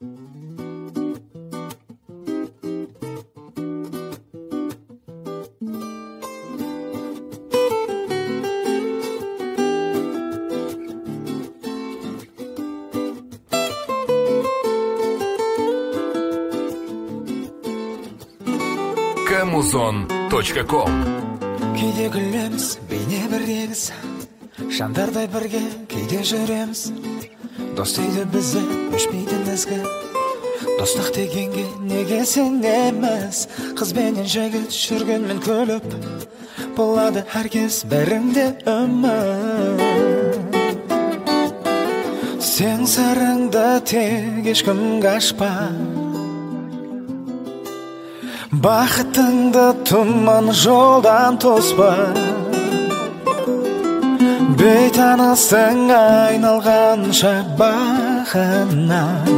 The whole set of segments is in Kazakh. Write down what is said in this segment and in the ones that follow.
Kamuzon.com. Кейде күлеміз, бейне бір егіз, жандардай бірге кейде жүреміз. Дос дейді бізді өшпейтін ізгі, достық дегенге неге сенеміз? Қыз бенен жігіт жүргенмен күліп, болады әркез бәрінде үміт. Сен сырыңды тек ешкімге ашпа, бақытыңды тұман жолдан тоспа. Бейтаныстың айналғанша бағына,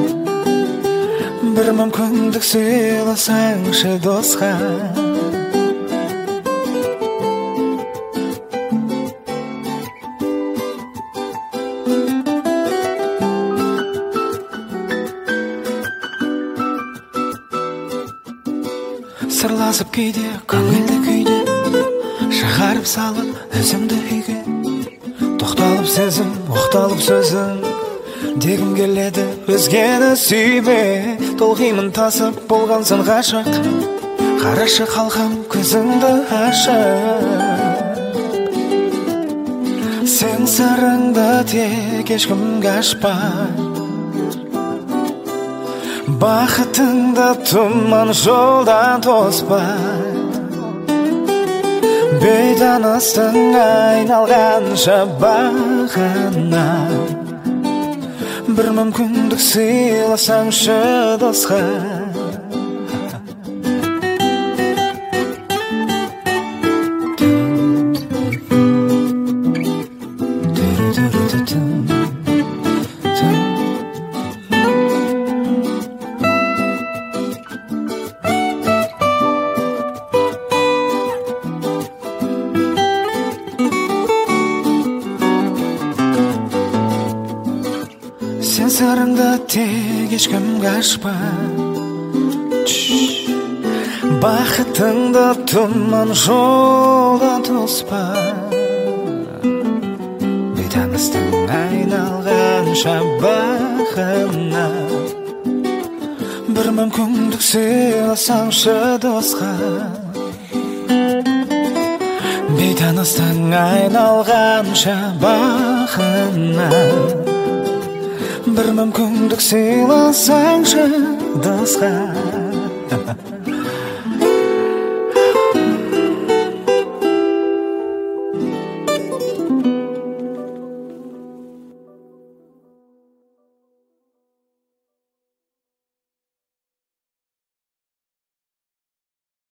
бір мүмкіндік сыйласаңшы досқа. Сырласып кейде, көңілді күйде, шығарып салып өзімді үйге. Тоқталып сезім, оқталып сөзім, дегім келеді өзгені сүйме. Толғимын тасып болғансың ғашық, қарашы қалқам көзіңді ашып. Сен сырыңды тек ешкімге ашпа, бақытыңды тұман жолдан тоспа. Бейтаныстың айналғанша бағына, бір мүмкіндік сыйласаңшы досқа. Сен сырыңды тек ешкімге ашпа, бақытыңды тұман жолдан тоспа. Бейтаныстың айналғанша бағына, бір мүмкіндік сыйласаңшы досқа. Бейтаныстың айналғанша бағына, бір мүмкіндік сыйласаңшы досқа.